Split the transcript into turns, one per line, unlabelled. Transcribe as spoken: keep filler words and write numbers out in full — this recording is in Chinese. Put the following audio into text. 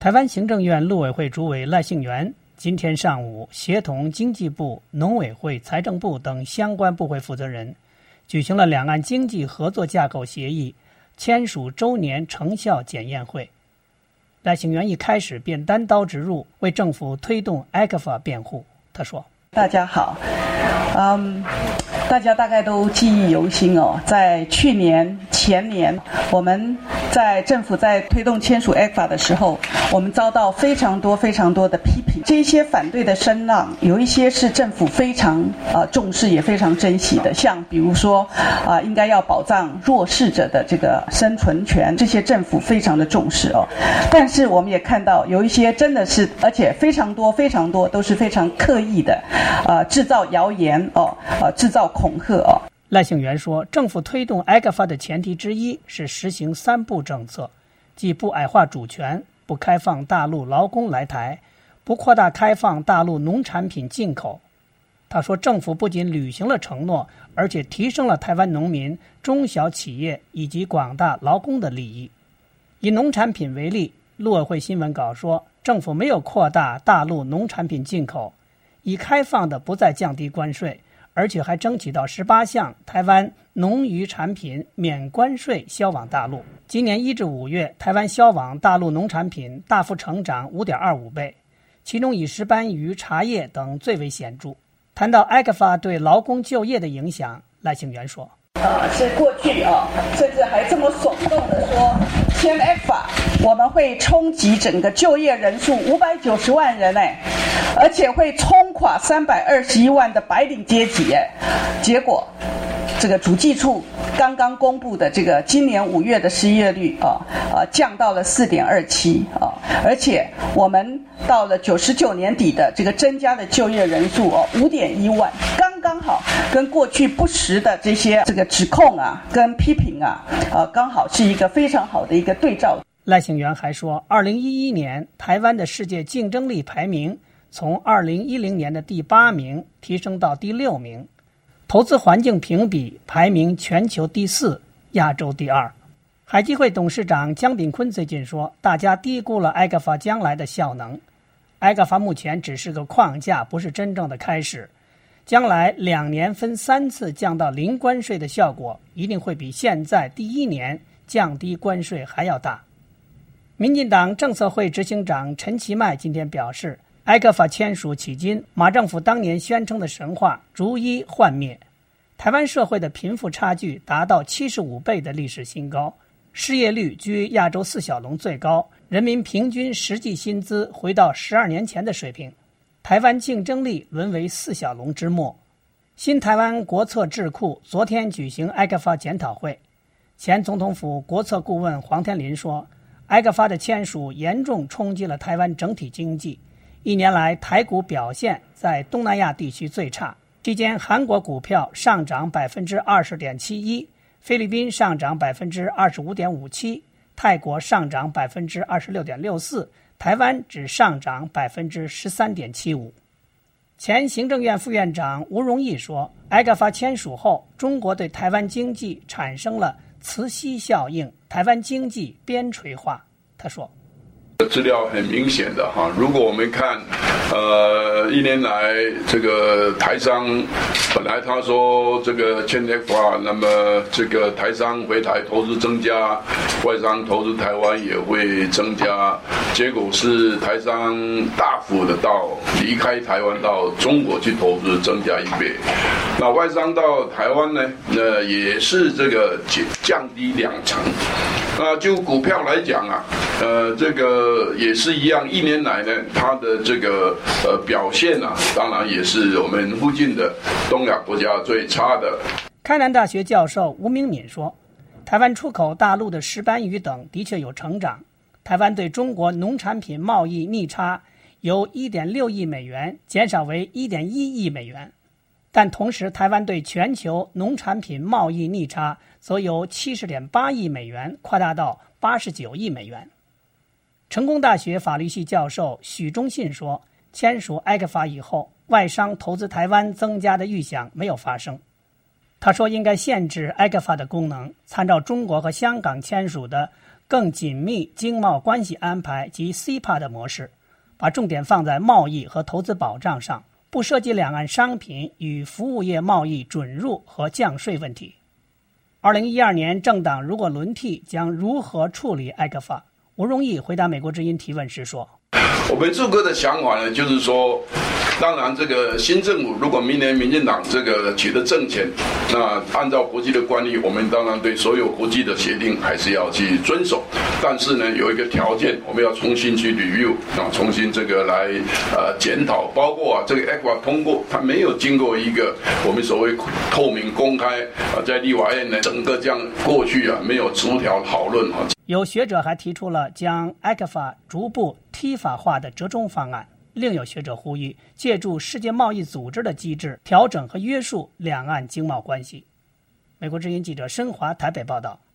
台湾行政院陆委会主委赖幸元今天上午协同经济部、农委会、财政部等相关部会负责人，举行了两岸经济合作架构协议签署周年成效检验会。赖幸元一开始便单刀直入，为政府推动 A G F A 辩护。他说：
大家好，嗯，大家大概都记忆犹新哦。在去年、前年，我们在政府在推动签署 A G F A 的时候，我们遭到非常多、非常多的批评。这些反对的声浪，有一些是政府非常呃重视，也非常珍惜的，像比如说啊、呃，应该要保障弱势者的这个生存权，这些政府非常的重视哦。但是我们也看到有一些真的是，而且非常多、非常多都是非常刻意的。呃，制造谣言哦，呃，制造恐吓哦。
赖幸元说，政府推动 A G F A 的前提之一是实行三不政策，即不矮化主权，不开放大陆劳工来台，不扩大开放大陆农产品进口。他说，政府不仅履行了承诺，而且提升了台湾农民、中小企业以及广大劳工的利益。以农产品为例，陆委会新闻稿说，政府没有扩大大陆农产品进口，已开放的不再降低关税，而且还争取到十八项台湾农渔产品免关税销往大陆。今年一至五月，台湾销往大陆农产品大幅成长 五点二五倍，其中以石斑鱼、茶叶等最为显著。谈到 A G F A 对劳工就业的影响，赖幸元说：
啊，是过去啊，甚至还这么耸动的说，签 A G F A 我们会冲击整个就业人数五百九十万人哎，而且会冲垮三百二十一万的白领阶级哎。结果，这个主计处刚刚公布的这个今年五月的失业率啊啊降到了 四点二七 啊，而且我们到了九十九年底的这个增加的就业人数哦 五点一万，刚刚好跟过去不实的这些这个指控啊跟批评啊呃刚好是一个非常好的一个对照。
赖幸元还说，二零一一年台湾的世界竞争力排名从二零一零年的第八名提升到第六名，投资环境评比排名全球第四，亚洲第二。海基会董事长江炳坤最近说，大家低估了 A G F A 将来的效能。A G F A 目前只是个框架，不是真正的开始。将来两年分三次降到零关税的效果，一定会比现在第一年降低关税还要大。民进党政策会执行长陈其迈今天表示， A G F A 签署迄今，马政府当年宣称的神话逐一幻灭。台湾社会的贫富差距达到七十五倍的历史新高，失业率居亚洲四小龙最高，人民平均实际薪资回到十二年前的水平，台湾竞争力沦为四小龙之末。新台湾国策智库昨天举行 A G F A 检讨会，前总统府国策顾问黄天麟说， A G F A 的签署严重冲击了台湾整体经济，一年来台股表现在东南亚地区最差，期间韩国股票上涨 百分之二十点七一， 菲律宾上涨 百分之二十五点五七， 泰国上涨 百分之二十六点六四， 台湾只上涨 百分之十三点七五。 前行政院副院长吴荣义说， A G F A 签署后，中国对台湾经济产生了磁吸效应，台湾经济边陲化。他说，
资料很明显的哈，如果我们看，呃，一年来这个台商本来他说这个签 A G F A， 那么这个台商回台投资增加，外商投资台湾也会增加，结果是台商大幅的到离开台湾到中国去投资增加一倍，那外商到台湾呢，那也是这个降低两成。那就股票来讲啊，呃，这个也是一样，一年来呢，它的这个呃表现啊，当然也是我们附近的东亚国家最差的。
开南大学教授吴明敏说，台湾出口大陆的石斑鱼等的确有成长，台湾对中国农产品贸易逆差由 一点六亿美元减少为 一点一亿美元，但同时台湾对全球农产品贸易逆差则由 七十点八亿美元扩大到八十九亿美元。成功大学法律系教授许忠信说，签署 A G F A 以后，外商投资台湾增加的预想没有发生。他说，应该限制 A G F A 的功能，参照中国和香港签署的更紧密经贸关系安排及 C E P A 的模式，把重点放在贸易和投资保障上，不涉及两岸商品与服务业贸易准入和降税问题。二零一二年政党如果轮替，将如何处理 A G F A？ 吴荣义回答美国之音提问时说：
我们这个的想法呢，就是说，当然这个新政府如果明年民进党这个取得政权，那按照国际的惯例，我们当然对所有国际的协定还是要去遵守。但是呢，有一个条件，我们要重新去 review 啊，重新这个来呃检讨，包括啊这个 A G F A 通过，它没有经过一个我们所谓透明公开啊，在立法院呢整个这样过去啊没有逐条讨论啊。
有学者还提出了将 A G F A 逐步T 法化的折中方案。另有学者呼吁借助世界贸易组织的机制调整和约束两岸经贸关系。美国之音记者申华台北报道。